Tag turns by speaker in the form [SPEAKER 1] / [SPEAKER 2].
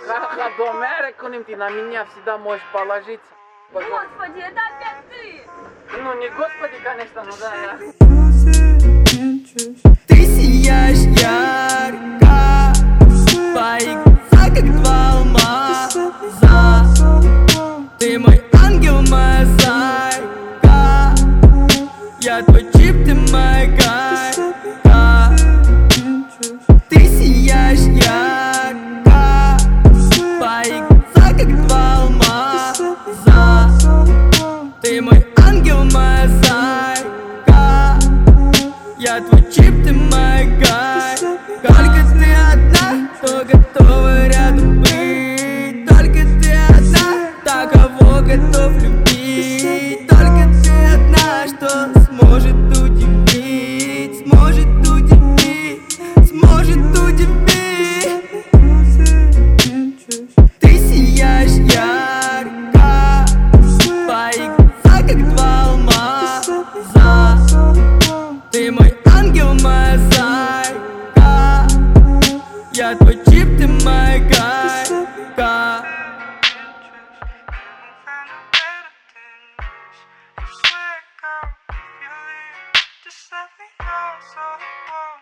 [SPEAKER 1] Ха-ха, Домерекуним, ты на меня всегда можешь положиться.
[SPEAKER 2] Господи, это опять ты!
[SPEAKER 1] Ну не господи, конечно, ну да, я.
[SPEAKER 3] Ты сияешь ярко, твои глаза как два алмаза. Ты мой ангел, моя зайка, я твой чип, ты моя гайка. Ты сияешь ярко, твои глаза как два алмаза. Ты мой ангел, моя зайка, я твой чип, ты моя гайка. Только ты одна, кто готова рядом быть. Только ты одна, та, кого готов любить. Только ты одна, что сможет удивить. Сможет удивить, сможет удивить. Ты сияешь ярко, твои глаза как два алмаза. Ты мой ангел, моя зайка, я твой чип, ты моя гайка.
[SPEAKER 4] Just let me know so